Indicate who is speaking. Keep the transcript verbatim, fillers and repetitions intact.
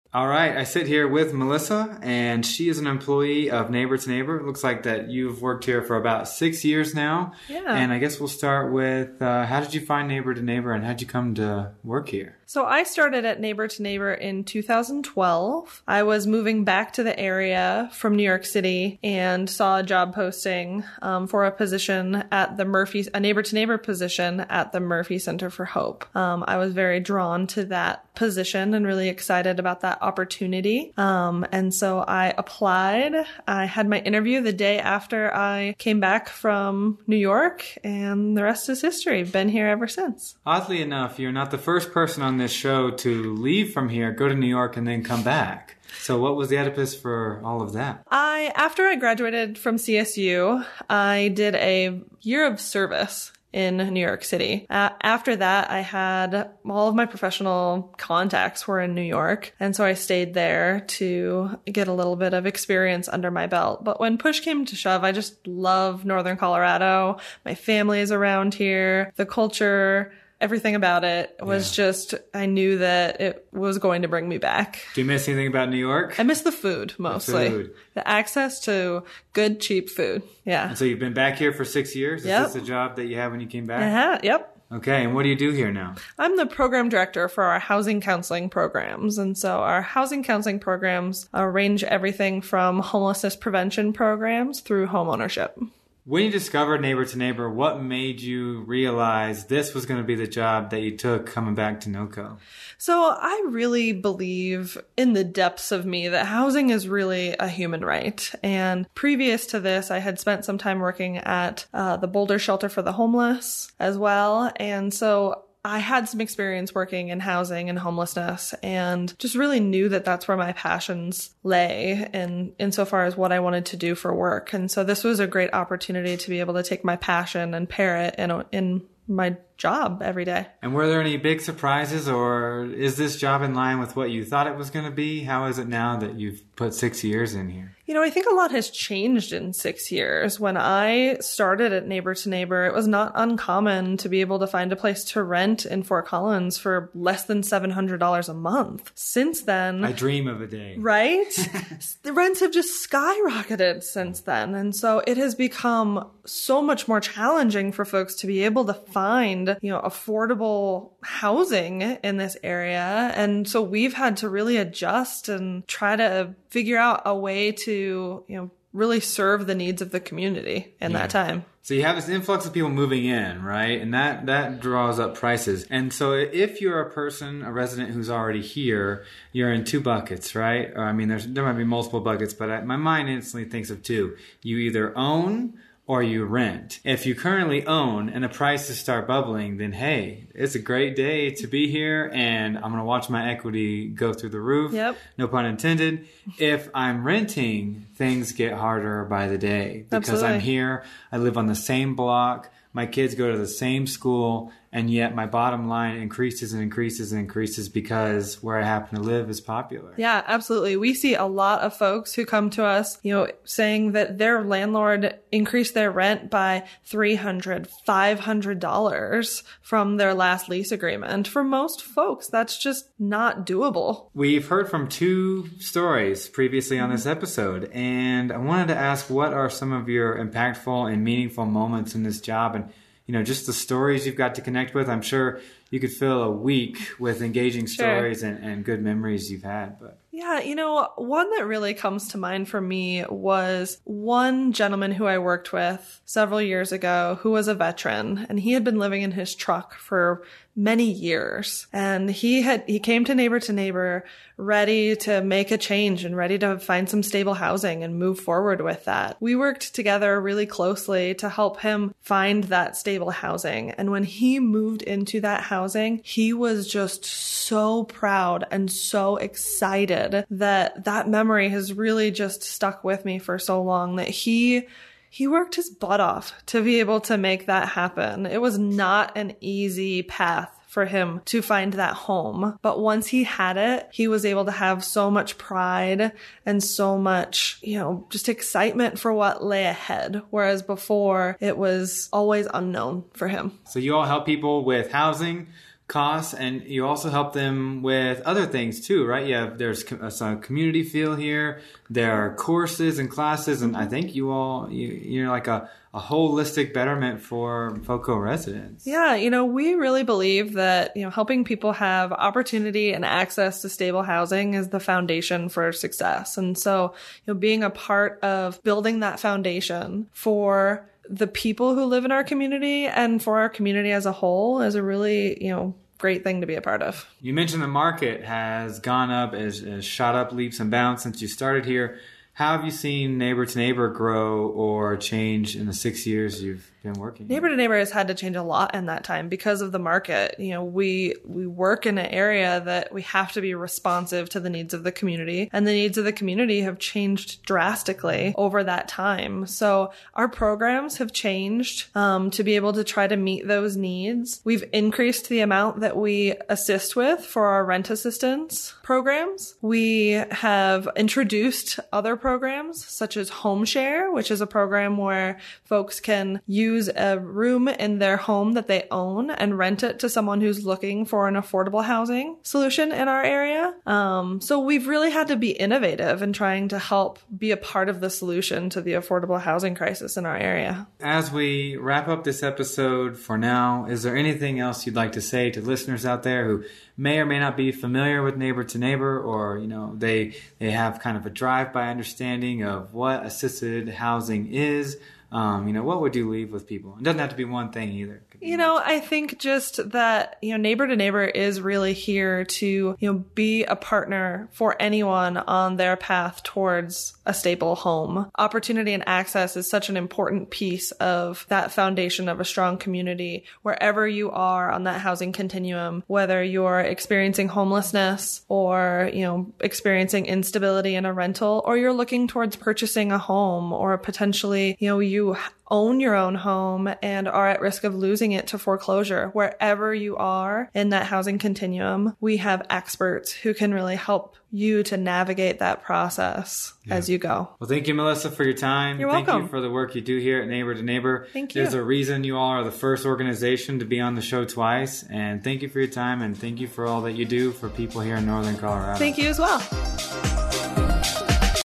Speaker 1: All right, I sit here with Melissa, and she is an employee of Neighbor to Neighbor. It looks like that you've worked here for about six years now.
Speaker 2: Yeah.
Speaker 1: And I guess we'll start with, uh, how did you find Neighbor to Neighbor, and how did you come to work here?
Speaker 2: So I started at Neighbor to Neighbor in two thousand twelve. I was moving back to the area from New York City and saw a job posting um, for a position at the Murphy, a Neighbor to Neighbor position at the Murphy Center for Hope. Um, I was very drawn to that position and really excited about that opportunity. Um, and so I applied. I had my interview the day after I came back from New York, and the rest is history. Been here ever since.
Speaker 1: Oddly enough, you're not the first person on this show to leave from here, go to New York, and then come back. So what was the impetus for all of that?
Speaker 2: I, after I graduated from C S U, I did a year of service in New York City. Uh, after that, I had all of my professional contacts were in New York. And so I stayed there to get a little bit of experience under my belt. But when push came to shove, I just love Northern Colorado. My family is around here. The culture, everything about it was
Speaker 1: Yeah.
Speaker 2: just, I knew that it was going to bring me back.
Speaker 1: Do you miss anything about New York?
Speaker 2: I miss the food mostly.
Speaker 1: The food.
Speaker 2: The access to good, cheap food. Yeah.
Speaker 1: And so you've been back here for six years?
Speaker 2: Yep.
Speaker 1: Is this the job that you had when you came back?
Speaker 2: Uh-huh. Yep.
Speaker 1: Okay, and what do you do here now?
Speaker 2: I'm the program director for our housing counseling programs. And so our housing counseling programs range everything from homelessness prevention programs through home ownership.
Speaker 1: When you discovered Neighbor to Neighbor, what made you realize this was going to be the job that you took coming back to NoCo?
Speaker 2: So I really believe in the depths of me that housing is really a human right. And previous to this, I had spent some time working at uh, the Boulder Shelter for the Homeless as well. And so I had some experience working in housing and homelessness, and just really knew that that's where my passions lay in insofar as what I wanted to do for work. And so this was a great opportunity to be able to take my passion and pair it in, in my job every day.
Speaker 1: And were there any big surprises, or is this job in line with what you thought it was going to be? How is it now that you've put six years in here?
Speaker 2: You know, I think a lot has changed in six years. When I started at Neighbor to Neighbor, it was not uncommon to be able to find a place to rent in Fort Collins for less than seven hundred dollars a month. Since then...
Speaker 1: I dream of a day.
Speaker 2: Right? The rents have just skyrocketed since then. And so it has become so much more challenging for folks to be able to find, you know, affordable housing in this area. And so we've had to really adjust and try to figure out a way to, you know, really serve the needs of the community in
Speaker 1: Yeah.
Speaker 2: that time.
Speaker 1: So you have this influx of people moving in, right? And that, that draws up prices. And so if you're a person, a resident who's already here, you're in two buckets, right? Or I mean, there's, there might be multiple buckets, but I, my mind instantly thinks of two. You either own or you rent. If you currently own and the prices start bubbling, then hey, it's a great day to be here, and I'm going to watch my equity go through the roof.
Speaker 2: Yep.
Speaker 1: No pun intended. If I'm renting, things get harder by the day because
Speaker 2: Absolutely.
Speaker 1: I'm here. I live on the same block. My kids go to the same school, and yet my bottom line increases and increases and increases because where I happen to live is popular.
Speaker 2: Yeah, absolutely. We see a lot of folks who come to us, you know, saying that their landlord increased their rent by three hundred dollars, five hundred dollars from their last lease agreement. For most folks, that's just not doable.
Speaker 1: We've heard from two stories previously on this episode, and I wanted to ask, what are some of your impactful and meaningful moments in this job? And you know, just the stories you've got to connect with. I'm sure you could fill a week with engaging
Speaker 2: Sure.
Speaker 1: stories and, and good memories you've had. But
Speaker 2: Yeah, you know, one that really comes to mind for me was one gentleman who I worked with several years ago who was a veteran, and he had been living in his truck for many years. And he had, he came to Neighbor to Neighbor ready to make a change and ready to find some stable housing and move forward with that. We worked together really closely to help him find that stable housing. And when he moved into that housing, he was just so proud and so excited that that memory has really just stuck with me for so long, that he He worked his butt off to be able to make that happen. It was not an easy path for him to find that home. But once he had it, he was able to have so much pride and so much, you know, just excitement for what lay ahead. Whereas before, it was always unknown for him.
Speaker 1: so you all help people with housing, costs, and you also help them with other things too, right? You have there's co- some community feel here. There are courses and classes, and I think you all you, you're like a, a holistic betterment for FOCO residents.
Speaker 2: Yeah, you know, we really believe that, you know, helping people have opportunity and access to stable housing is the foundation for success. And so, you know, being a part of building that foundation for the people who live in our community and for our community as a whole is a really, you know, great thing to be a part of.
Speaker 1: You mentioned the market has gone up, has, has shot up leaps and bounds since you started here. How have you seen Neighbor to Neighbor grow or change in the six years you've been working?
Speaker 2: Neighbor to Neighbor has had to change a lot in that time because of the market. You know, we we work in an area that we have to be responsive to the needs of the community, and the needs of the community have changed drastically over that time. So our programs have changed um, to be able to try to meet those needs. We've increased the amount that we assist with for our rent assistance programs. We have introduced other programs such as Home Share, which is a program where folks can use use a room in their home that they own and rent it to someone who's looking for an affordable housing solution in our area. Um, so we've really had to be innovative in trying to help be a part of the solution to the affordable housing crisis in our area.
Speaker 1: As we wrap up this episode for now, is there anything else you'd like to say to listeners out there who may or may not be familiar with Neighbor to Neighbor, or, you know, they they have kind of a drive-by understanding of what assisted housing is? Um, you know, what would you leave with people? It doesn't have to be one thing either.
Speaker 2: You know, I think just that, you know, Neighbor to Neighbor is really here to, you know, be a partner for anyone on their path towards a stable home. Opportunity and access is such an important piece of that foundation of a strong community. Wherever you are on that housing continuum, whether you're experiencing homelessness or, you know, experiencing instability in a rental, or you're looking towards purchasing a home, or potentially, you know, you own your own home and are at risk of losing it to foreclosure. Wherever you are in that housing continuum, we have experts who can really help you to navigate that process yeah. as you go.
Speaker 1: Well, thank you, Melissa, for your time.
Speaker 2: You're
Speaker 1: thank
Speaker 2: welcome.
Speaker 1: you for the work you do here at Neighbor to Neighbor.
Speaker 2: Thank you.
Speaker 1: There's a reason you all are the first organization to be on the show twice. And thank you for your time, and thank you for all that you do for people here in Northern Colorado.
Speaker 2: Thank you as well.